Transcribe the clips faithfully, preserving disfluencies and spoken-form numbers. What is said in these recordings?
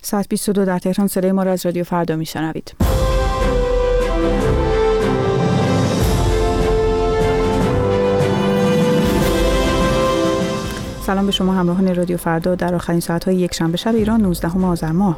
ساعت بیست و دو در تهران. صدای ما را از رادیو فردا میشنوید. سلام به شما همراهان رادیو فردا در آخرین ساعت‌های یک شنبه شب ایران نوزدهم آذر ماه.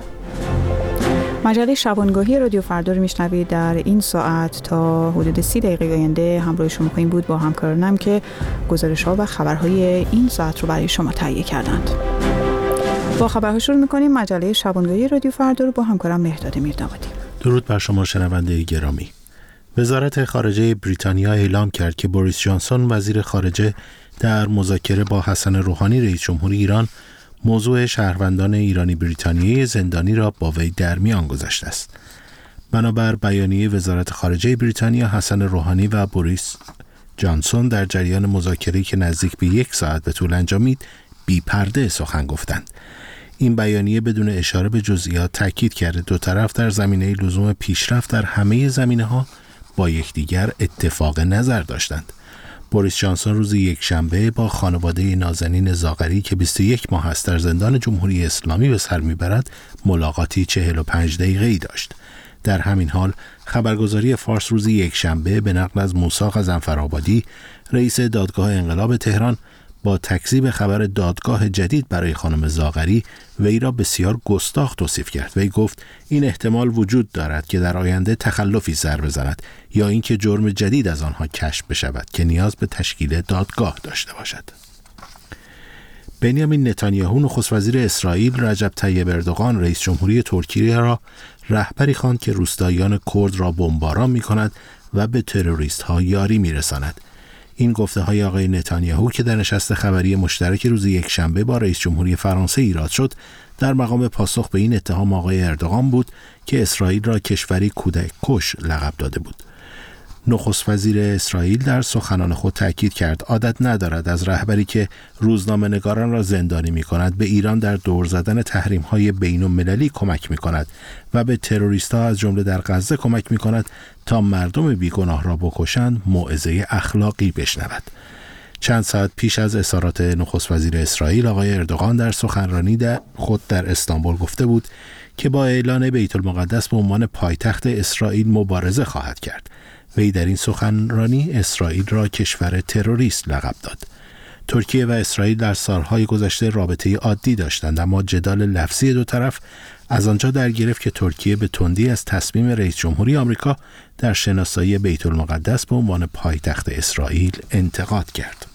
مجله شبانگاهی رادیو فردا رو میشنوید. در این ساعت تا حدود سی دقیقه آینده همراه شما خواهیم بود با همکارانم که گزارش‌ها و خبرهای این ساعت رو برای شما تهیه کردند. با خبرها شروع می‌کنیم. مجله شبانگاهی رادیو فردا رو با همکارم مهداد میردامادی. درود بر شما شنونده گرامی. وزارت خارجه بریتانیا اعلام کرد که بوریس جانسون وزیر خارجه در مذاکره با حسن روحانی رئیس جمهوری ایران موضوع شهروندان ایرانی بریتانیایی زندانی را با وی در میان گذاشته است. بنابر بیانیه وزارت خارجه بریتانیا، حسن روحانی و بوریس جانسون در جریان مذاکره‌ای که نزدیک به یک ساعت به طول انجامید بی پرده سخن گفتند. این بیانیه بدون اشاره به جزئیات تاکید کرده دو طرف در زمینه لزوم پیشرفت در همه زمینه‌ها با یکدیگر اتفاق نظر داشتند. بوریس جانسون روز یکشنبه با خانواده نازنین زاغری که بیست و یک ماه است در زندان جمهوری اسلامی به سر میبرد ملاقاتی چهل و پنج دقیقه‌ای داشت. در همین حال خبرگزاری فارس روز یکشنبه به نقل از موسی غضنفرآبادی رئیس دادگاه انقلاب تهران با تکذیب خبر دادگاه جدید برای خانم زاغری وی را بسیار گستاخ توصیف کرد. وی گفت این احتمال وجود دارد که در آینده تخلفی سر بزند یا اینکه جرم جدید از آنها کشف بشود که نیاز به تشکیل دادگاه داشته باشد. بنیامین نتانیاهو نخست وزیر اسرائیل رجب طیب اردوغان رئیس جمهوری ترکیه را رهبری خواند که روستاییان کرد را بمباران می‌کند و به تروریست‌ها یاری می‌رساند. این گفته های آقای نتانیاهو که در نشست خبری مشترک روز یکشنبه با رئیس جمهوری فرانسه ایراد شد در مقام پاسخ به این اتهام آقای اردوغان بود که اسرائیل را کشوری کودک کش لقب داده بود. نخست وزیر اسرائیل در سخنان خود تاکید کرد عادت ندارد از رهبری که روزنامه‌نگاران را زندانی می‌کند به ایران در دور زدن تحریم‌های بین‌المللی کمک می‌کند و به تروریست‌ها از جمله در غزه کمک می‌کند تا مردم بیگناه را بکشند موعظه اخلاقی بشنود. چند ساعت پیش از اظهارات نخست وزیر اسرائیل آقای اردوغان در سخنرانی در خود در استانبول گفته بود که با اعلان بیت المقدس به عنوان پایتخت اسرائیل مبارزه خواهد کرد. وی در این سخنرانی اسرائیل را کشور تروریست لقب داد. ترکیه و اسرائیل در سالهای گذشته رابطه عادی داشتند، اما جدال لفظی دو طرف از آنجا در گرفت که ترکیه به تندی از تصمیم رئیس جمهوری آمریکا در شناسایی بیت المقدس به عنوان پایتخت اسرائیل انتقاد کرد.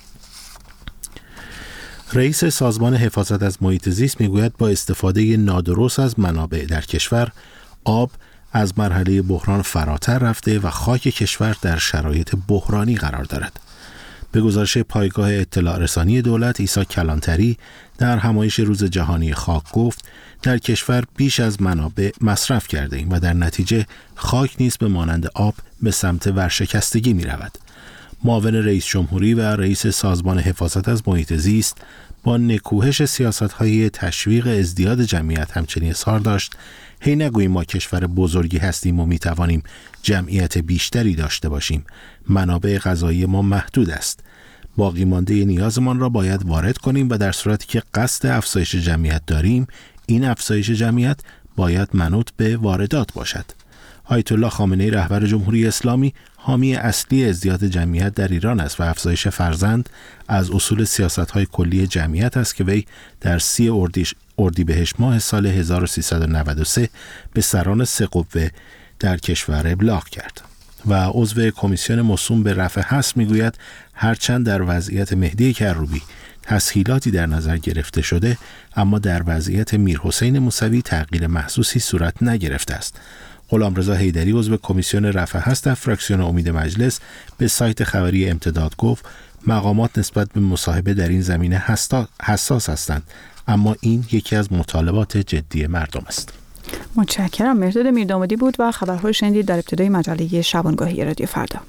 رئیس سازمان حفاظت از محیط زیست میگوید با استفاده نادرست از منابع در کشور، آب از مرحله بحران فراتر رفته و خاک کشور در شرایط بحرانی قرار دارد. به گزارش پایگاه اطلاع رسانی دولت، عیسی کلانتری در همایش روز جهانی خاک گفت در کشور بیش از منابع مصرف کرده ایم و در نتیجه خاک نیز به مانند آب به سمت ورشکستگی می رود. معاون رئیس جمهوری و رئیس سازمان حفاظت از محیط زیست با نکوهش سیاست‌های تشویق ازدیاد جمعیت همچنین اظهار داشت هی نگوییم ما کشور بزرگی هستیم و میتوانیم جمعیت بیشتری داشته باشیم. منابع غذایی ما محدود است. باقی مانده نیازمان را باید وارد کنیم و در صورتی که قصد افزایش جمعیت داریم، این افزایش جمعیت باید منوط به واردات باشد. آیت الله خامنه‌ای رهبر جمهوری اسلامی حامی اصلی ازدیاد جمعیت در ایران است و افزایش فرزند از اصول سیاست‌های کلی جمعیت است که وی در سی اردیش اردیبهشت ماه سال هزار و سیصد و نود و سه به سران سه قوه در کشور ابلاغ کرد. و عضو کمیسیون موسوم به رفع حصر میگوید هرچند در وضعیت مهدی کروبی تسهیلاتی در نظر گرفته شده، اما در وضعیت میرحسین موسوی تغییر محسوسی صورت نگرفته است. غلامرضا حیدری عضو کمیسیون رفع حصر در فراکسیون امید مجلس به سایت خبری امتداد گفت مقامات نسبت به مصاحبه در این زمینه حساس هستند، اما این یکی از مطالبات جدی مردم است. متشکرم. مهداد میردامادی بود و خبرهای شنیدید در ابتدای مجله شبانگاهی رادیو فردا.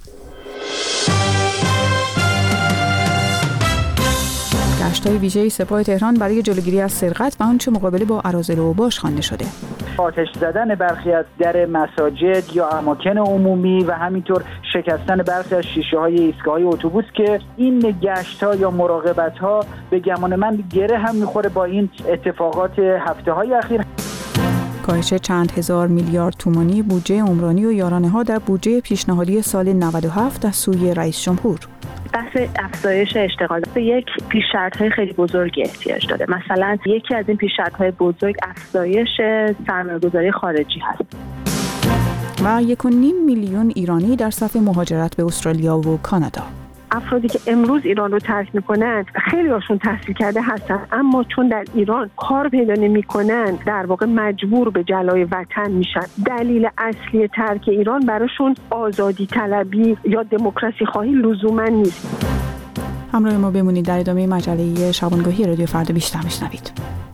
گشت‌های ویژه سپاه تهران برای جلوگیری از سرقت و آنچه مقابله با اراذل و اوباش خوانده شده. آتش زدن برخی از در مساجد یا اماکن عمومی و همینطور شکستن برخی از شیشه‌های ایستگاه‌های اتوبوس که این گشت‌ها یا مراقبت‌ها به گمان من گره هم می‌خوره با این اتفاقات هفته‌های اخیر. کاهش چند هزار میلیارد تومانی بودجه عمرانی و یارانه‌ها در بودجه پیشنهادی سال نود و هفت از سوی رئیس جمهور. بحث افزایش اشتغال به یک پیش‌شرط‌های خیلی بزرگی احتیاج داره. مثلا یکی از این پیش‌شرط‌های بزرگ افزایش سرمایه‌گذاری خارجی هست. و یک و نیم میلیون ایرانی در صف مهاجرت به استرالیا و کانادا. افرادی که امروز ایران رو ترک میکنن خیلی هاشون تحصیل کرده هستن، اما چون در ایران کار پیدا نمیکنن در واقع مجبور به جلای وطن میشن. دلیل اصلی ترک ایران براشون آزادی طلبی یا دموکراسی خواهی لزوما نیست. همراه ما بمونید، در ادامه مجله شبانگاهی رادیو فردا بیشتر میشنوید.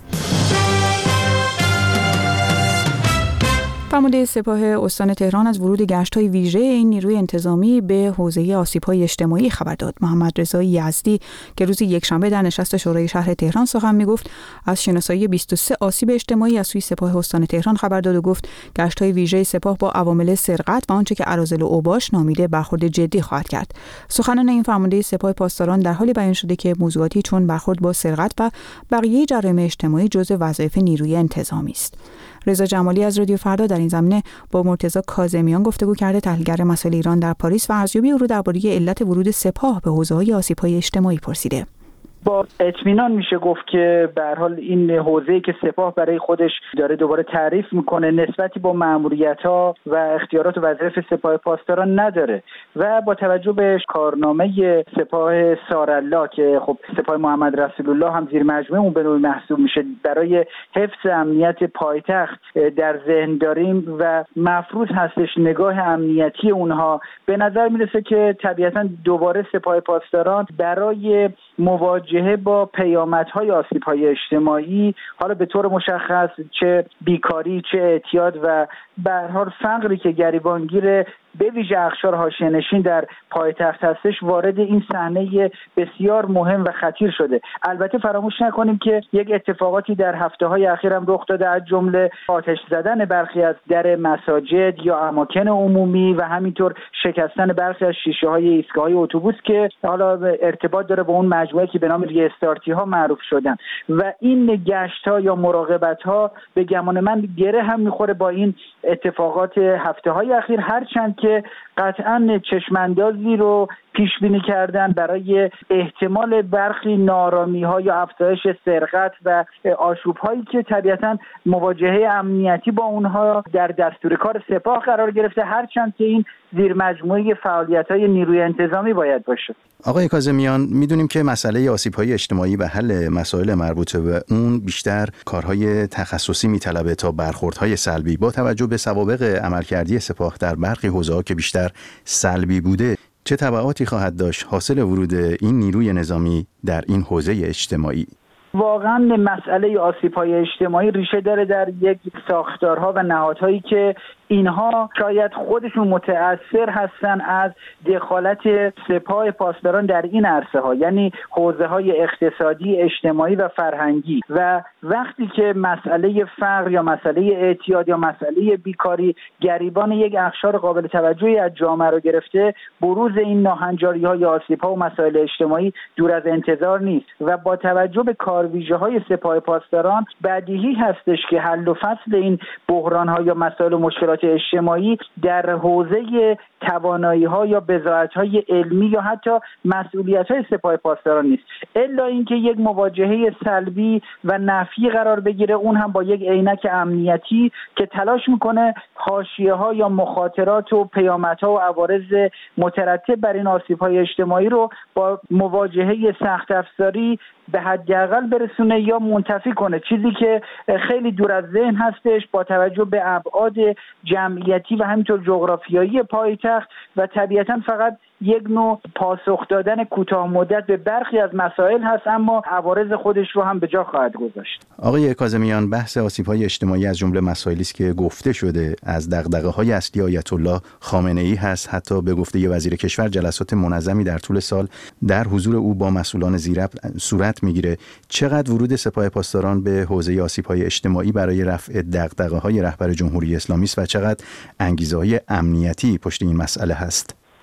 فرمانده سپاه استان تهران از ورود گشت‌های ویژه این نیروی انتظامی به حوزه آسیب‌های اجتماعی خبر داد. محمد رضا یزدی که روز یکشنبه در نشست شورای شهر تهران سخن می‌گفت، از شناسایی بیست و سه آسیب اجتماعی از سوی سپاه استان تهران خبر داد و گفت گشت‌های ویژه سپاه با عوامل سرقت و آنچه که اراذل و اوباش نامیده برخورد جدی خواهد کرد. سخنان این فرمانده سپاه پاسداران در حالی بیان شده که موضوعاتی چون برخورد با سرقت و بقیه جرایم اجتماعی جزء وظایف نیروی انتظامی است. رضا جمالی از رادیو فردا در این زمینه با مرتضی کاظمیان گفتگو کرده، تحلیلگر مسائل ایران در پاریس، و ارزیابی او را درباره علت ورود سپاه به حوزه‌های آسیب‌های اجتماعی پرسیده. با اطمینان میشه گفت که به هر حال این حوزه‌ای که سپاه برای خودش داره دوباره تعریف میکنه نسبتی با مأموریت‌ها و اختیارات و وظایف سپاه پاسداران نداره و با توجه به کارنامه سپاه سارالله که خب سپاه محمد رسول الله هم زیر مجموعه اون به نوعی محسوب میشه، برای حفظ امنیت پایتخت در ذهن داریم و مفروض هستش نگاه امنیتی اونها، به نظر میرسه که طبیعتاً دوباره سپاه پاسداران برای مواجهه با پیامدهای آسیب‌های اجتماعی، حالا به طور مشخص چه بیکاری چه اعتیاد و به هر حال فقری که گریبانگیر به ویژه اقشار حاشیه‌نشین در پایتخت هستش، وارد این صحنه بسیار مهم و خطیر شده. البته فراموش نکنیم که یک اتفاقاتی در هفته‌های اخیر هم رخ داده، از جمله آتش زدن برخی از در مساجد یا اماکن عمومی و همینطور شکستن برخی از شیشه‌های ایستگاه‌های اتوبوس که حالا ارتباط داره با اون مجموعه که به نام ریستارتی‌ها معروف شدن و این گشت‌ها یا مراقبت‌ها به گمان من گره هم می‌خوره با این اتفاقات هفته‌های اخیر، هرچند که قطعاً چشماندازی رو پیش بینی کردن برای احتمال برخی نارامی‌ها یا افزایش سرقت و آشوب‌هایی که طبیعتاً مواجهه امنیتی با اونها در دستور کار سپاه قرار گرفته، هرچند که این زیر مجموعه فعالیت‌های نیروی انتظامی باید باشه. آقای کاظمیان، میدونیم که مسئله آسیب‌های اجتماعی و حل مسائل مربوطه به اون بیشتر کارهای تخصصی میطلبه تا برخوردهای سلبی. با توجه به سوابق عملکردی سپاه در برخی حوزه‌ها که بیشتر سلبی بوده، چه تبعاتی خواهد داشت حاصل ورود این نیروی نظامی در این حوزه اجتماعی؟ واقعا مسئله آسیب‌های اجتماعی ریشه داره در یک ساختارها و نهادهایی که اینها شاید خودشون متأثر هستن از دخالت سپاه پاسداران در این عرصه ها، یعنی حوزه های اقتصادی، اجتماعی و فرهنگی، و وقتی که مسئله فقر یا مسئله اعتیاد یا مسئله بیکاری گریبان یک اقشار قابل توجهی از جامعه رو گرفته، بروز این ناهنجاری ها یا آسیب ها و مسائل اجتماعی دور از انتظار نیست و با توجه به کارویژه های سپاه پاسداران بدیهی هستش که حل و فصل این بحران ها یا مسائل و مشکلات اجتماعی در حوزه توانایی‌ها یا بضاعت‌های علمی یا حتی مسئولیت‌های سپاه پاسداران نیست، الا اینکه یک مواجهه سلبی و نفی قرار بگیره، اون هم با یک عینک امنیتی که تلاش میکنه حاشیه‌ها یا مخاطرات و پیامدها و عوارض مترتب بر این آسیب‌های اجتماعی رو با مواجهه سخت افزاری به حداقل برسونه یا منتفی کنه، چیزی که خیلی دور از ذهن هستش با توجه به ابعاد جمعیتی و همینطور جغرافیایی پایتخت و طبیعتاً فقط یک نوع پاسخ دادن کوتاه مدت به برخی از مسائل هست، اما عوارض خودش رو هم به جا خواهد گذاشت. آقای کاظمیان، بحث آسیب‌های اجتماعی از جمله مسائلی است که گفته شده از دغدغه‌های اصلی آیت الله خامنه‌ای هست. حتی به گفته ی وزیر کشور جلسات منظمی در طول سال در حضور او با مسئولان زیربط صورت میگیره. چقدر ورود سپاه پاسداران به حوزه آسیب‌های اجتماعی برای رفع دغدغه‌های رهبر جمهوری اسلامی است و چقدر انگیزه‌های امنیتی پشت این مسئله هست؟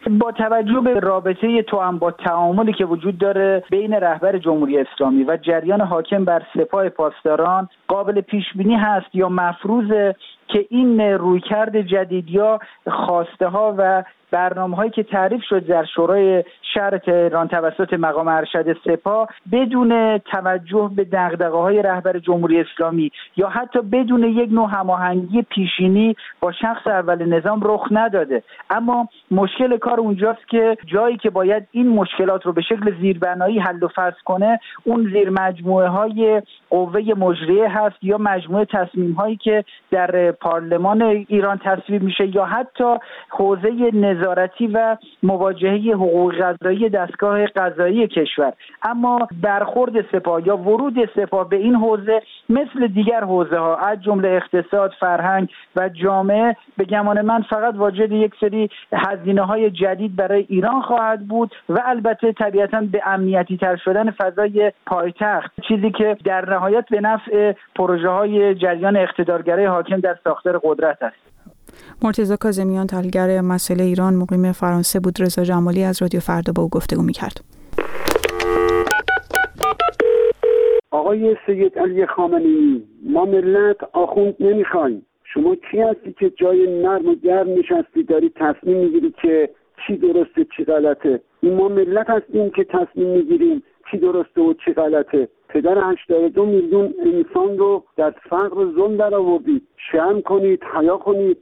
با توجه به رابطه توأم با تعاملی که وجود داره بین رهبر جمهوری اسلامی و جریان حاکم بر سپاه پاسداران، قابل پیش بینی هست یا مفروضه که این رویکرد جدید یا خواسته ها و برنامه‌هایی که تعریف شد در شورای شهر تهران توسط مقام ارشد سپاه بدون توجه به دغدغه‌های رهبر جمهوری اسلامی یا حتی بدون یک نوع هماهنگی پیشینی با شخص اول نظام رخ نداده. اما مشکل کار اونجاست که جایی که باید این مشکلات رو به شکل زیربنایی حل و فصل کنه، اون زیر مجموعه‌های قوه مجریه هست یا مجموعه تصمیم‌هایی که در پارلمان ایران تصویب میشه یا حتی حوزه نظارتی و مواجهه حقوق قضایی دستگاه قضایی کشور. اما برخورد سپاه یا ورود سپاه به این حوزه مثل دیگر حوزه ها از جمله اقتصاد، فرهنگ و جامعه به گمان من فقط واجد یک سری هزینه های جدید برای ایران خواهد بود و البته طبیعتاً به امنیتی تر شدن فضای پایتخت، چیزی که در نهایت به نفع پروژه های جریان اقتدارگرای حاکم در ساختار قدرت است. مرتضی کاظمیان، تحلیلگر مسائل ایران، مقیم فرانسه بود. رضا جمالی از رادیو فردا با او گفتگو می‌کرد. آقای سید علی خامنه‌ای، ما ملت آخوند نمیخوایم. شما کی هستی که جای نرم و گرم نشستی داری تصمیم میگیری که چی درسته چی غلطه؟ این ما ملت هستیم که تصمیم میگیریم چی درسته و چی غلطه. پدر هشتاد و دو میلیون انسان رو در فقر و ظلم در آوردید. شرم کنید، حیا کنید.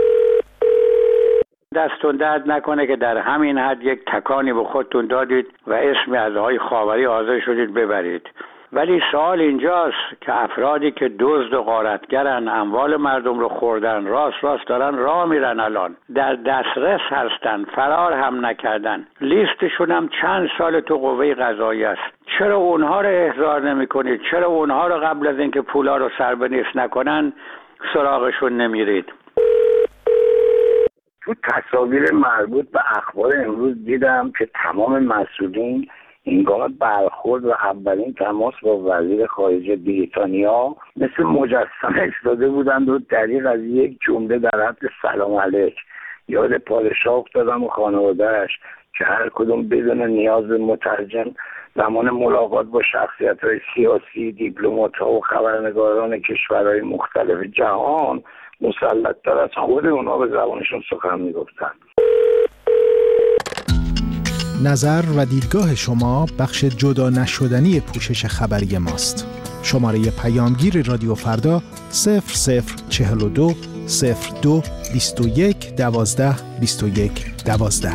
دستون درد نکنه که در همین حد یک تکانی به خودتون دادید و اسم از آقای خاوری حاضر شدید ببرید. ولی سوال اینجاست که افرادی که دزد و غارتگرن، اموال مردم رو خوردن، راست راست دارن راه میرن، الان در دسترس هستن، فرار هم نکردن، لیستشون هم چند سال تو قوه قضاییه است. چرا اونها رو احضار نمی کنید؟ چرا اونها رو قبل از اینکه پولا رو سر به نیست نکنن سراغشون نمیرید؟ تو تصاویر مربوط به اخبار امروز دیدم که تمام مسئولین هنگام برخورد و اولین تماس با وزیر خارجه بریتانیا مثل مجسمه ایستاده بودند و دریغ از یک جمله در حد سلام علیک. یاد پادشاه افتادم و خانواده‌اش که هر کدوم بدون نیاز به مترجم زمان ملاقات با شخصیت‌های سیاسی، دیپلمات‌ها و خبرنگاران کشورهای مختلف جهان مسلط‌تر از خود اونها به زبانشون سخن می‌گفتند. نظر و دیدگاه شما بخش جدا نشدنی پوشش خبری ماست. شماره پیامگیر رادیو فردا صفر صفر چهل و دو صفر دو بیست و یک دوازده بیست و یک دوازده.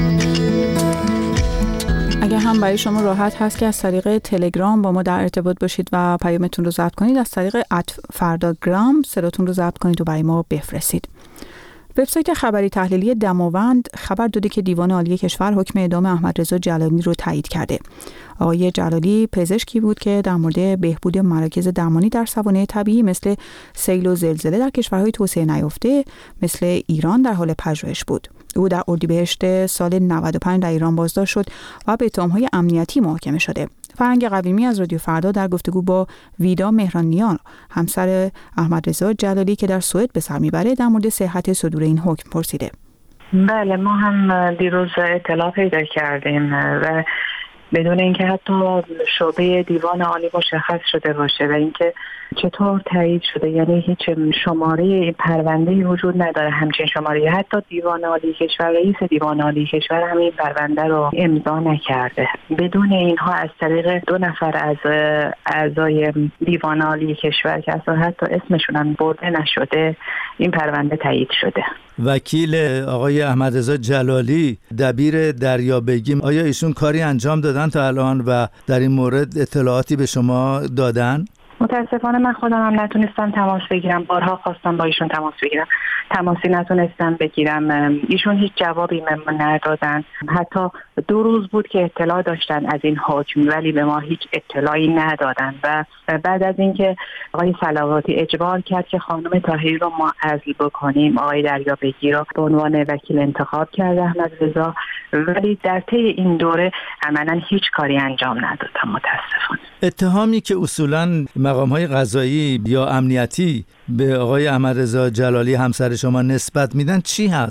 اگر هم برای شما راحت هست که از طریق تلگرام با ما در ارتباط باشید و پیامتون رو ضبط کنید، از طریق ات فرداگرام صداتون رو ضبط کنید و برای ما بفرستید. وبسایت خبری تحلیلی دماوند خبر داده که دیوان عالی کشور حکم اعدام احمدرضا جلالی رو تایید کرده. آقای جلالی پزشکی بود که در مورد بهبود مراکز درمانی در سوانح طبیعی مثل سیل و زلزله در کشورهای توسعه نیافته مثل ایران در حال پژوهش بود. او در اردیبهشت سال نود و پنج در ایران بازداشت شد و به اتهام‌های امنیتی محاکمه شده. فرهنگ قویمی از رادیو فردا در گفتگو با ویدا مهرانیان، همسر احمدرضا جلالی که در سوئد به سر میبره، در مورد صحت صدور این حکم پرسیده. بله، ما هم دیروز اطلاع پیدا کردیم و بدون اینکه حتی شعبه دیوان عالی مشخص شده باشه و اینکه چطور تایید شده، یعنی هیچ شماره این پرونده‌ای وجود نداره، همچین شماره. حتی دیوان عالی کشور، رئیس دیوان عالی کشور همین پرونده رو امضا نکرده. بدون اینها از طریق دو نفر از اعضای دیوان عالی کشور که اصلا حتی اسمشون هم برده نشده این پرونده تایید شده. وکیل آقای احمدرضا جلالی، دبیر دریابگیم، آیا ایشون کاری انجام دادن تا الان و در این مورد اطلاعاتی به شما دادن؟ متاسفانه من خودم هم نتونستم تماس بگیرم. بارها خواستم با ایشون تماس بگیرم، تماسی نتونستم بگیرم. ایشون هیچ جوابی به ما ندادن. حتی دو روز بود که اطلاع داشتن از این حکم ولی به ما هیچ اطلاعی ندادن و بعد از اینکه آقای صلواتی اجبار کرد که خانم طاهری رو ما عزل بکنیم، آقای دریابگی رو به عنوان وکیل انتخاب کرد احمدرضا، ولی در طی این دوره عملاً هیچ کاری انجام ندادم متاسفانه. اتهامی که اصولاً مقام‌های قضایی یا امنیتی به آقای احمدرضا جلالی همسر شما نسبت میدن چی هست؟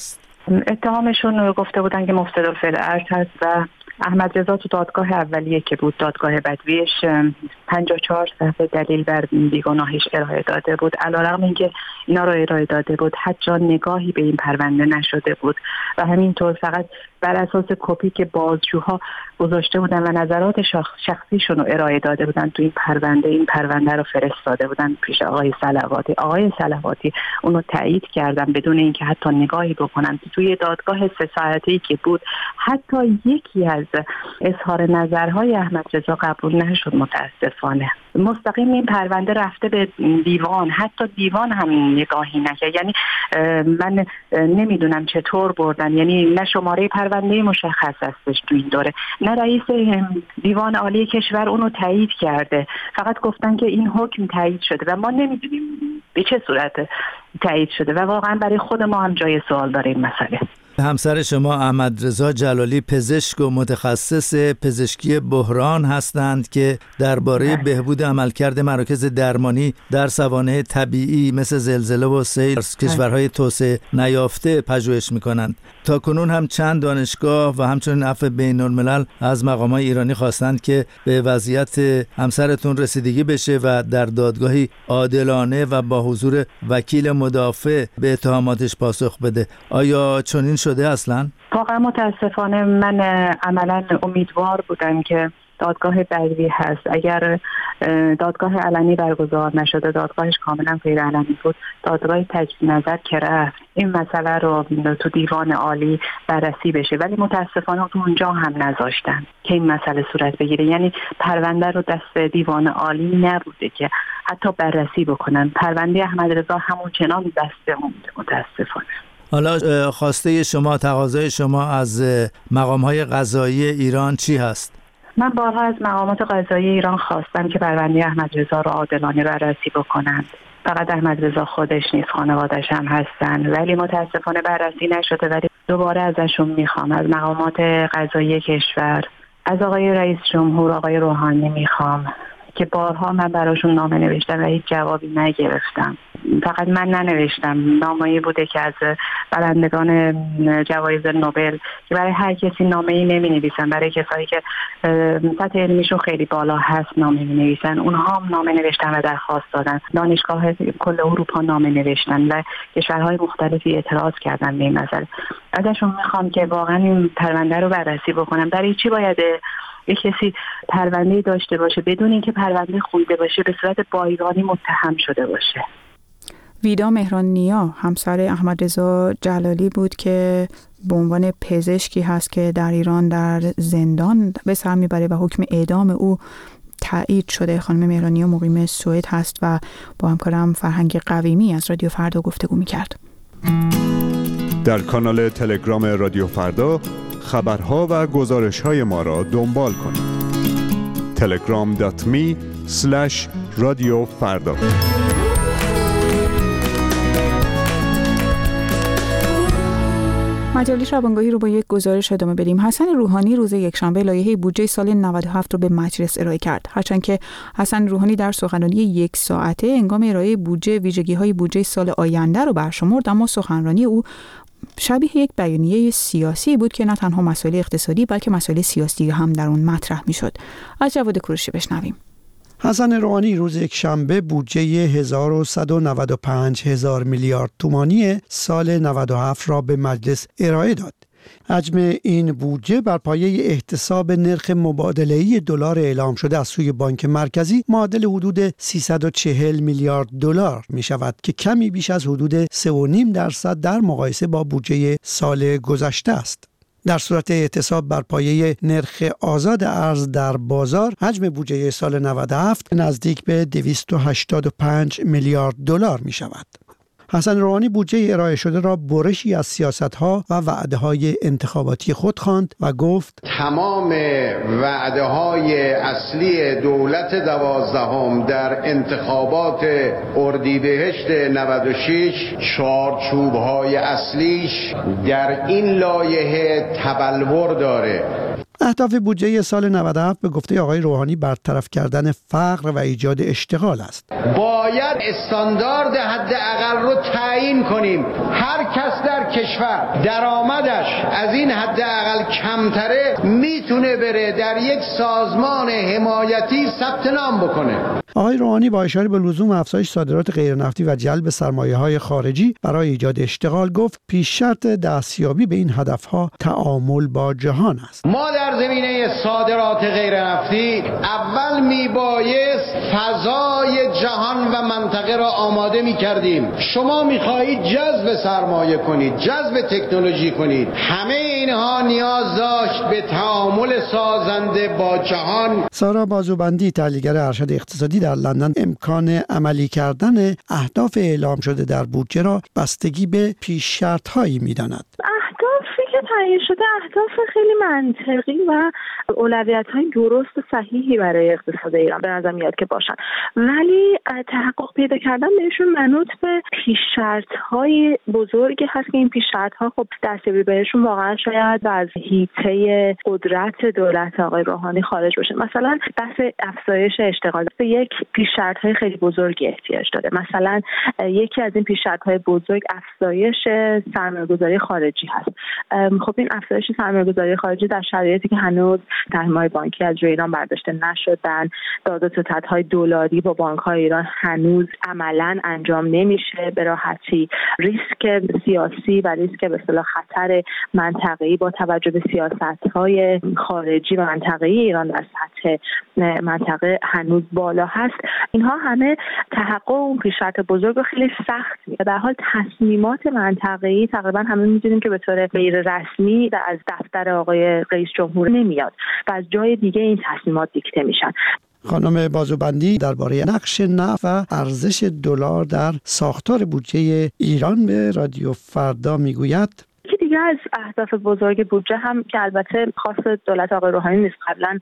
اتهامشون گفته بودن که مفسد الفعل ارض هست و احمد رضا تو دادگاه اولیه که بود، دادگاه بدویش، پنجاه و چهار صفحه دلیل بر بیگناهیش ارائه داده بود. علیرغم اینکه اینا رو ارائه داده بود، حتی نگاهی به این پرونده نشده بود و همینطور فقط بر اساس کپی که بازجوها گذاشته بودن و نظرات شخص شخصیشون رو ارائه داده بودن تو این پرونده، این پرونده رو فرستاده بودن پیش آقای صلواتی. آقای صلواتی اونو تایید کردن بدون اینکه حتی نگاهی بکنن. توی دادگاه سه ساعته‌ای که بود حتی یکی از اظهار نظرهای احمد رضا قبول نشد. متاسفانه مستقیم این پرونده رفته به دیوان، حتی دیوان هم نگاهی نکرد. یعنی من نمیدونم چطور بردن، یعنی نه شماره پرونده مشخص هستش تو این دوره، نه رئیس دیوان عالی کشور اونو تایید کرده، فقط گفتن که این حکم تایید شده و ما نمیدونیم به چه صورت تایید شده و واقعا برای خود ما هم جای سوال داره این مسئله. همسر شما احمد رضا جلالی پزشک و متخصص پزشکی بحران هستند که درباره بهبود عملکرد مراکز درمانی در سوانح طبیعی مثل زلزله و سیل کشورهای توسعه نیافته پژوهش می‌کنند. تا کنون هم چند دانشگاه و همچنین عفو بین الملل از مقامات ایرانی خواستند که به وضعیت همسرتون رسیدگی بشه و در دادگاهی عادلانه و با حضور وکیل مدافع به اتهاماتش پاسخ بده. آیا چنین شده اصلا؟ واقعا متاسفانه من عملا امیدوار بودم که دادگاه بدوی هست. اگر دادگاه علنی برگزار نشده، دادگاهش کاملا غیر علنی بود، دادگاه تجدید نظر که رفت این مسئله رو تو دیوان عالی بررسی بشه، ولی متاسفانه تو اونجا هم نذاشتن که این مسئله صورت بگیره. یعنی پرونده رو دست دیوان عالی نبوده که حتی بررسی بکنن. پرونده احمد رضا همون چنان دست مونده متاسفانه. حالا خواسته شما، تقاضای شما از مقام‌های قضایی ایران چی هست؟ من بارها از مقامات قضایی ایران خواستم که پرونده احمد رضا رو عادلانه بررسی بکنند. فقط احمد رضا خودش نیست، خانواده‌اش هم هستن، ولی متاسفانه بررسی نشده. ولی دوباره ازشون میخوام، از مقامات قضایی کشور، از آقای رئیس جمهور آقای روحانی میخوام که بارها من براشون نامه نوشتم و هیچ جوابی نگرفتم. فقط من ننوشتم، نامه‌ای بوده که از برندگان جوایز نوبل که برای هر کسی نامه‌ای نمی‌نویسن، برای کسایی که سطح علمیشون خیلی بالا هست نامه می‌نویسن. اونها هم نامه نوشتن و درخواست دادن. دانشگاه کل اروپا نامه نوشتن و کشورهای مختلفی اعتراض کردن به این مسئله. ازشون می‌خوام که واقعا این پرونده رو بررسی بکنن. برای چی باید یک کسی پرونده داشته باشه بدون اینکه پرونده خونده باشه به صورت بایگانی متهم شده باشه؟ ویدا مهران نیا همسر احمد رضا جلالی بود که به عنوان پزشکی هست که در ایران در زندان به سر میبره و حکم اعدام او تایید شده. خانم مهران نیا مقیم سوئد هست و با همکارم فرهنگ قویمی از رادیو فردا گفتگو میکرد. در کانال تلگرام رادیو فردا خبرها و گزارش‌های ما را دنبال کنید. تلگرام دات می اسلش رادیو فردا. مجله شبانگاهی رو با یک گزارش ادامه بدیم. حسن روحانی روز یکشنبه لایحه بودجه سال نود و هفت رو به مجلس ارائه کرد. هرچند که حسن روحانی در سخنرانی یک ساعته هنگام ارائه بودجه ویژگی‌های بودجه سال آینده رو برشمرد، اما سخنرانی او شبیه یک بیانیه سیاسی بود که نه تنها مسائل اقتصادی بلکه مسائل سیاسی هم در اون مطرح میشد. از جواد کوروشی بشنویم. حسن روحانی روز یکشنبه بودجه هزار و صد و نود و پنج هزار میلیارد تومانی سال نود و هفت را به مجلس ارائه داد. حجم این بودجه بر پایه احتساب نرخ مبادله‌ای دلار اعلام شده از سوی بانک مرکزی معادل حدود سیصد و چهل میلیارد دلار می شود که کمی بیش از حدود سه و نیم درصد در مقایسه با بودجه سال گذشته است. در صورت احتساب بر پایه نرخ آزاد ارز در بازار، حجم بودجه سال نود و هفت نزدیک به دویست و هشتاد و پنج میلیارد دلار می شود. حسن روحانی بودجه ارائه شده را برشی از سیاست‌ها و وعده‌های انتخاباتی خود خواند و گفت تمام وعده‌های اصلی دولت دوازدهم در انتخابات اردیبهشت نود و شش چارچوب‌های اصلیش در این لایحه تبلور داره. اهداف بودجه سال نود و هفت به گفته آقای روحانی برطرف کردن فقر و ایجاد اشتغال است. با باید استاندارد حداقل رو تعیین کنیم. هر کس در کشور درآمدش از این حداقل کمتره میتونه بره در یک سازمان حمایتی ثبت نام بکنه. آقای روحانی با اشاره به لزوم افزایش صادرات غیرنفتی و جلب سرمایه‌های خارجی برای ایجاد اشتغال گفت پیش شرط دستیابی به این هدفها تعامل با جهان است. ما در زمینه صادرات غیرنفتی اول میبایست فضای جهان و منطقه را آماده میکردیم. شما میخواهید جذب سرمایه کنید، جذب تکنولوژی کنید، همه اینها نیاز داشت به تعامل سازنده با جهان. سارا بازوبندی، تحلیلگر ارشد اقتصادی در لندن، امکان عملی کردن اهداف اعلام شده در بودجه را بستگی به پیش شرط‌هایی می‌داند. اهدافی که تعیین شده اهداف خیلی منطقی و اولویت‌های درست و صحیحی برای اقتصاد ایران به نظر میاد که باشن، ولی تحقق پیدا کردن بهشون منوط به پیش شرط‌های بزرگی هست که این پیش شرط‌ها خب دستیابی بهشون واقعا شاید از حیطه قدرت دولت آقای روحانی خارج باشه. مثلا بحث افزایش اشتغال به یک پیش شرط‌های خیلی بزرگی احتیاج داره. مثلا یکی از این پیش شرط‌های بزرگ افزایش سرمایه‌گذاری خارجی هست. خب این افزایش سرمایه‌گذاری خارجی در شرایطی که هنوز سهم‌های بانکی از روی ایران برداشته نشدن، داد و ستدهای دلاری با بانک‌های ایران هنوز عملاً انجام نمیشه به راحتی، ریسک سیاسی و ریسک به اصطلاح خطر منطقه‌ای با توجه به سیاست‌های خارجی و منطقه‌ای ایران در سطح منطقه هنوز بالا هست. اینها همه تحقق اون پیش شرط بزرگ رو خیلی سخت می‌کنه. در حال تصمیمات منطقه‌ای تقریبا همه می‌دونیم که به طور غیر رسمی و از دفتر آقای رئیس جمهور نمیاد و از جای دیگه این تصمیمات دیکته میشن. خانم بازوبندی درباره نقش نفت و ارزش دلار در ساختار بودجه ایران به رادیو فردا میگوید یکی دیگه از اهداف بزرگ بودجه هم که البته خاص دولت آقای روحانی نیست، قبلا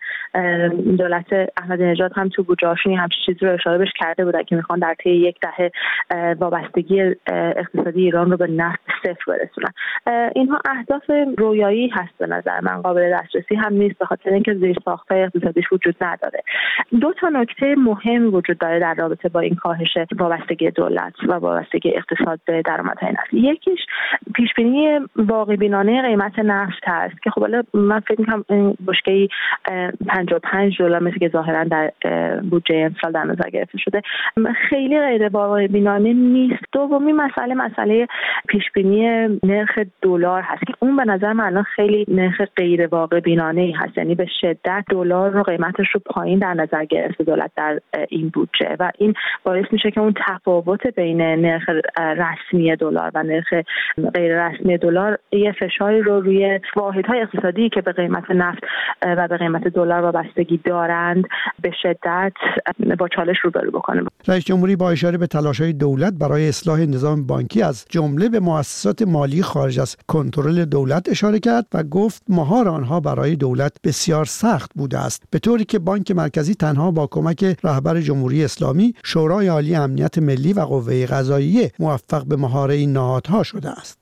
دولت احمدی نژاد هم تو بودجه‌هاشون همچین چیزی رو اشاره بهش کرده بودن که میخوان در طی یک دهه وابستگی اقتصادی ایران رو به نفت صفر برسونن. اینها اهداف رویایی هست به نظر من، قابل دسترسی هم نیست به خاطر اینکه زیرساخت‌های اقتصادیش وجود نداره. دو تا نکته مهم وجود داره در رابطه با این کاهش وابستگی دولت و وابستگی اقتصاد به درآمدهای نفتی. یکیش پیش‌بینی واقع بینانه قیمت نفت هست که خب حالا من فکر می‌کنم این بشکه‌ای پنجاه و پنج دلار مثل که ظاهراً در بودجه امسال در نظر گرفته شده خیلی غیر واقع بینانه نیست. دومی مسئله مسئله پیش‌بینی نرخ دلار هست که اون به نظر من الان خیلی نرخ غیر واقع بینانه‌ای هست، یعنی به شدت دلار رو قیمتش رو پایین در نظر گرفته دولت در این بودجه و این باعث میشه که اون تفاوت بین نرخ رسمی دلار و نرخ غیر رسمی دلار یه فشاری رو روی واحدهای اقتصادی که به قیمت نفت و به قیمت دلار وابستگی دارند به شدت با چالش روبرو بکنه. رئیس جمهوری با اشاره به تلاش‌های دولت برای اصلاح نظام بانکی از جمله به مؤسسات مالی خارج از کنترل دولت اشاره کرد و گفت مهار آنها برای دولت بسیار سخت بوده است، به طوری که بانک مرکزی تنها با کمک رهبر جمهوری اسلامی، شورای عالی امنیت ملی و قوه قضاییه موفق به مهار این نهادها شده است.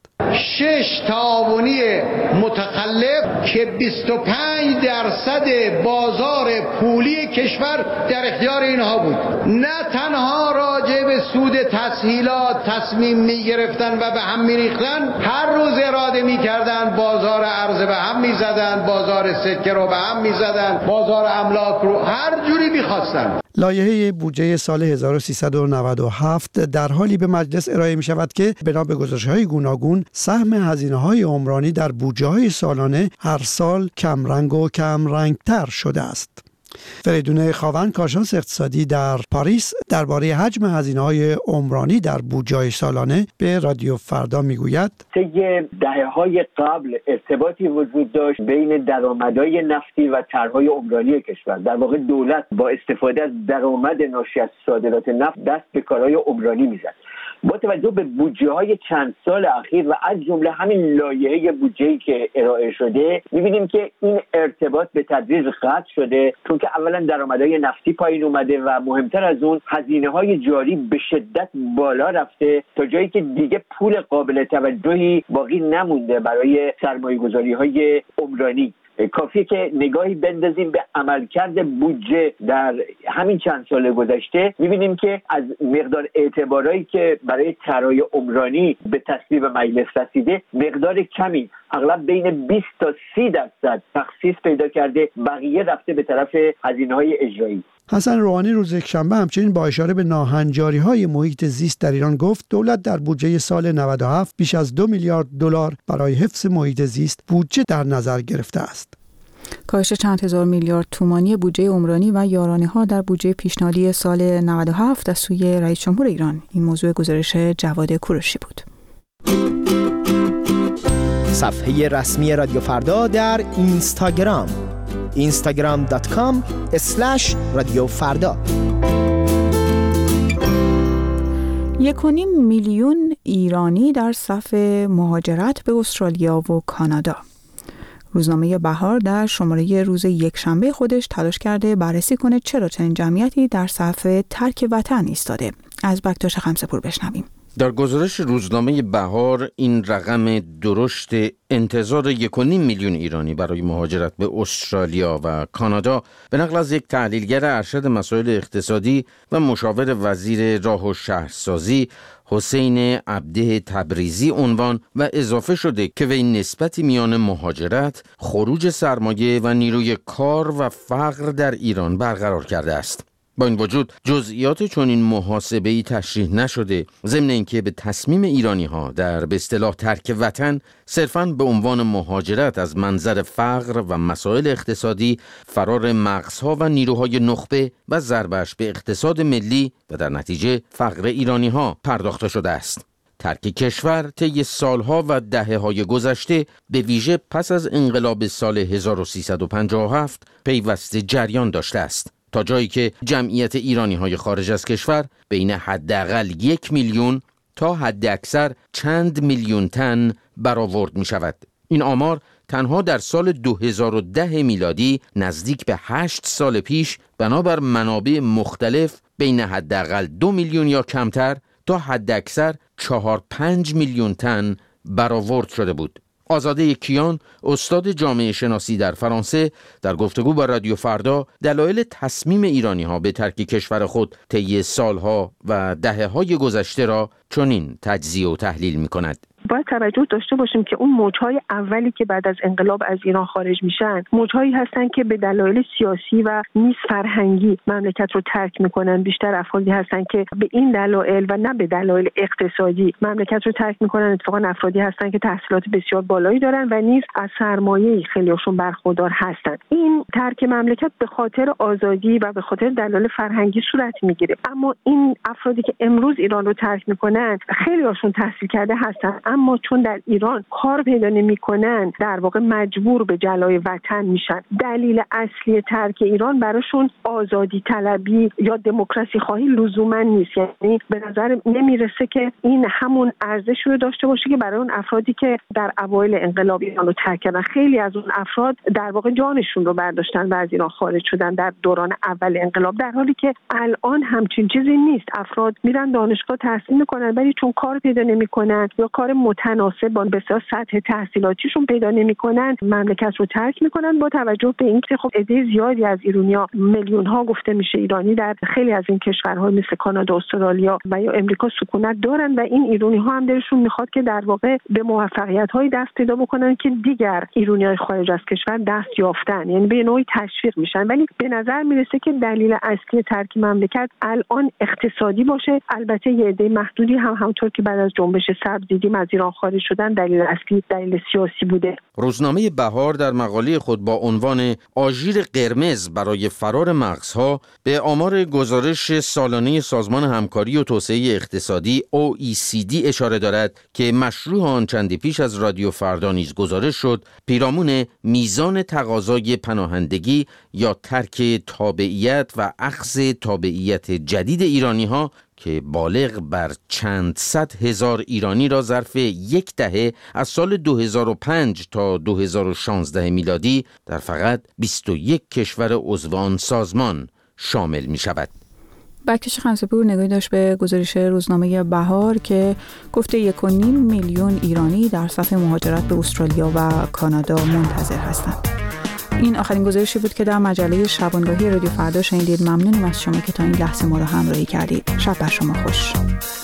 شش تعاونی متخلف که بیست و پنج درصد بازار پولی کشور در اختیار اینها بود، نه تنها راجع به سود تسهیلات تصمیم می گرفتن و به هم می ریختن، هر روز اراده می کردن بازار ارز به هم می زدن، بازار سکه رو به هم می زدن، بازار املاک رو هر جوری می خواستن. لایحه بودجه سال هزار و سیصد و نود و هفت در حالی به مجلس ارائه می شود که بنا به گزارش‌های گوناگون سهم هزینه‌های عمرانی در بودجه‌های سالانه هر سال کمرنگ و کمرنگتر شده است. فریدون خاوند، کارشناس اقتصادی در پاریس، درباره حجم هزینه‌های عمرانی در بودجه سالانه به رادیو فردا میگوید طی دهه‌های قبل ارتباطی وجود داشت بین درآمدهای نفتی و طرح‌های عمرانی کشور. در واقع دولت با استفاده از درآمد ناشی از صادرات نفت دست به کارهای عمرانی میزد. با توجه به بودجه‌های چند سال اخیر و از جمله همین لایحه بودجه‌ای که ارائه شده می‌بینیم که این ارتباط به تدریج قطع شده، چون که اولا درآمدهای نفتی پایین اومده و مهمتر از اون هزینه‌های جاری به شدت بالا رفته تا جایی که دیگه پول قابل توجهی باقی نمونده برای سرمایه‌گذاری‌های عمرانی. کافیه که نگاهی بندازیم به عملکرد بودجه در همین چند سال گذشته، می‌بینیم که از مقدار اعتبارایی که برای طرح‌های عمرانی به تصویب مجلس رسیده مقدار کمی، اغلب بین بیست تا سی درصد تخصیص پیدا کرده، بقیه رفته به طرف هزینه‌های اجرایی. حسن روحانی روز یکشنبه همچنین با اشاره به ناهنجاری‌های محیط زیست در ایران گفت دولت در بودجه سال نود و هفت بیش از دو میلیارد دلار برای حفظ محیط زیست بودجه در نظر گرفته است. کاهش چند هزار میلیارد تومانی بودجه عمرانی و یارانه‌ها در بودجه پیشنهادی سال نود و هفت از سوی رئیس جمهور ایران، این موضوع گزارش جواد کوروشی بود. صفحه رسمی رادیو فردا در اینستاگرام اینستاگرام دات کام اسلش رادیو فردا. یک و نیم میلیون ایرانی در صف مهاجرت به استرالیا و کانادا. روزنامه بهار در شماره روز یکشنبه خودش تلاش کرده بررسی کنه چرا چنین جمعیتی در صف ترک وطن ایستاده. از بکتاش خمسه‌پور بشنویم. در گزارش روزنامه بهار این رقم درشت انتظار یک و نیم میلیون ایرانی برای مهاجرت به استرالیا و کانادا به نقل از یک تحلیلگر ارشد مسائل اقتصادی و مشاور وزیر راه و شهرسازی حسین عبده تبریزی عنوان و اضافه شده که وی نسبتی میان مهاجرت، خروج سرمایه و نیروی کار و فقر در ایران برقرار کرده است. با این وجود جزئیات چنین محاسبه‌ای تشریح نشده، ضمن اینکه به تصمیم ایرانی‌ها در به اصطلاح ترک وطن صرفاً به عنوان مهاجرت از منظر فقر و مسائل اقتصادی، فرار مغزها و نیروهای نخبه و ضربش به اقتصاد ملی و در نتیجه فقر ایرانی‌ها پرداخته شده است. ترک کشور طی سالها و دهه‌های گذشته به ویژه پس از انقلاب سال هزار و سیصد و پنجاه و هفت پیوسته جریان داشته است، تا جایی که جمعیت ایرانی‌های خارج از کشور بین حداقل یک میلیون تا حداکثر چند میلیون تن برآورد می‌شود. این آمار تنها در سال دو هزار و ده میلادی نزدیک به هشت سال پیش بنابر منابع مختلف بین حداقل دو میلیون یا کمتر تا حداکثر چهار پنج میلیون تن برآورد شده بود. آزاده کیان، استاد جامعه شناسی در فرانسه، در گفتگو با رادیو فردا دلایل تصمیم ایرانی‌ها به ترک کشور خود طی سالها و دهه‌های گذشته را چنین تجزیه و تحلیل می‌کند. باید توجه داشته باشیم که اون موج‌های اولی که بعد از انقلاب از ایران خارج میشن موج‌هایی هستن که به دلایل سیاسی و نیز فرهنگی مملکت رو ترک میکنن. بیشتر افرادی هستن که به این دلایل و نه به دلایل اقتصادی مملکت رو ترک میکنن. اتفاقا افرادی هستن که تحصیلات بسیار بالایی دارن و نیز از سرمایه خیلیشون برخوردار هستن. این ترک مملکت به خاطر آزادی و به خاطر دلایل فرهنگی صورت میگیره. اما این افرادی که امروز ایران رو ترک میکنن خیلی‌هاشون تحصیل کرده هستن، اما چون در ایران کار پیدا نمی‌کنن در واقع مجبور به جلای وطن میشن. دلیل اصلی ترک ایران براشون آزادی طلبی یا دموکراسی خواهی لزوما نیست. یعنی به نظر نمیرسه که این همون ارزش رو داشته باشه که برای اون افرادی که در اوایل انقلاب ایران رو ترک کردن. خیلی از اون افراد در واقع جانشون رو برداشتن و از ایران خارج شدن در دوران اول انقلاب، در حالی که الان همچین چیزی نیست. افراد میرن دانشگاه تحصیل میکنن ولی چون کار پیدا نمیکنن یا کار متناسب با بسیار سطح تحصیلاتیشون پیدا نمیکنن مملکت رو ترک میکنن. با توجه به اینکه خب عده زیادی از ایرانی‌ها، میلیون ها گفته میشه ایرانی در خیلی از این کشورها مثل کانادا، استرالیا و یا امریکا سکونت دارن و این ایرانی‌ها هم دلشون میخواد که در واقع به موفقیت‌های دست پیدا بکنن که دیگر ایرانی‌های خارج از کشور دست یافتن، یعنی به نوعی تشویق میشن. ولی به نظر میرسه که دلیل اصلی ترک مملکت الان اقتصادی باشه. البته یه عده محدودی هم همونطور که بعد از جنبش سبز دیدیم از ایران خارج شدن دلیل اصلی دلیل سیاسی بوده. روزنامه بهار در مقاله خود با عنوان آژیر قرمز برای فرار مغزها به آمار گزارش سالانه سازمان همکاری و توسعه اقتصادی او ای سی دی اشاره دارد که مشروع آن چندی پیش از رادیو فردا نیز گزارش شد پیرامون میزان تقاضای پناهندگی یا ترک تابعیت و اخذ تابعیت جدید ایرانی‌ها که بالغ بر چند صد هزار ایرانی را ظرف یک دهه از سال دو هزار و پنج تا دو هزار و شانزده میلادی در فقط بیست و یک کشور عضو آن سازمان شامل می شود. بکش خمسه‌پور نگاهی داشت به گزارش روزنامه بهار که گفته یک و نیم میلیون ایرانی در صف مهاجرت به استرالیا و کانادا منتظر هستند. این آخرین گزارشی بود که در مجله شبانگاهی رادیو فردا شنیدید. ممنونم از شما که تا این لحظه ما را همراهی کردید. شب بر شما خوش.